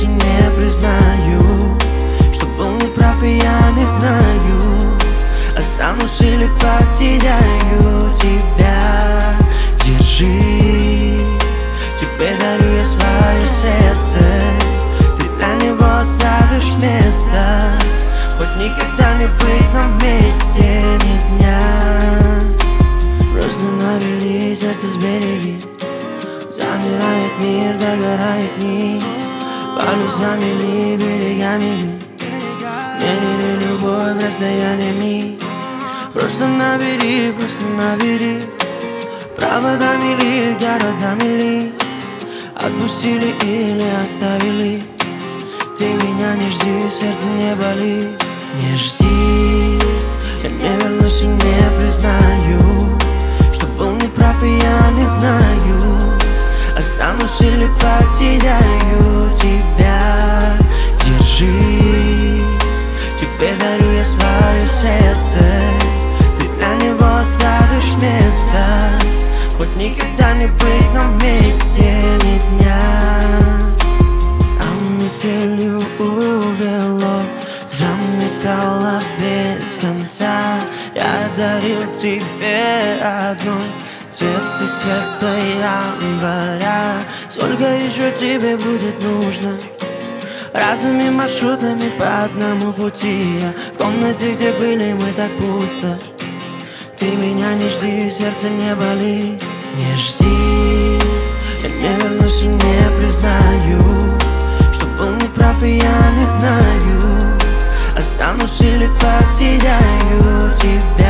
вернусь и не признаю, что был неправ и я не знаю, останусь или потеряю тебя. Держи, тебе дарю я свое сердце, ты для него оставишь место. Хоть никогда не быть нам вместе ни дня. Просто набери сердце с береги, замирает мир, догорает нить. Полюсами ли, берегами ли, мерили любовь расстояниями. Просто набери, проводами ли, городами ли, отпустили или оставили. Ты меня не жди, сердце не боли. Не жди, я не вернусь и не признаю, что был неправ и я не знаю, останусь или потеряю тебя. Держи, тебе дарю я свое сердце, ты для него оставишь место. Хоть никогда не быть нам вместе ни дня. А метелью увело, заметала без конца. Я дарил тебе одной цветы цвета января. Сколько еще тебе будет нужно? Разными маршрутами по одному пути. Я в комнате, где были мы, так пусто. Ты меня не жди, сердце не боли. Не жди, я не вернусь и не признаю, что был неправ и я не знаю, останусь или потеряю тебя.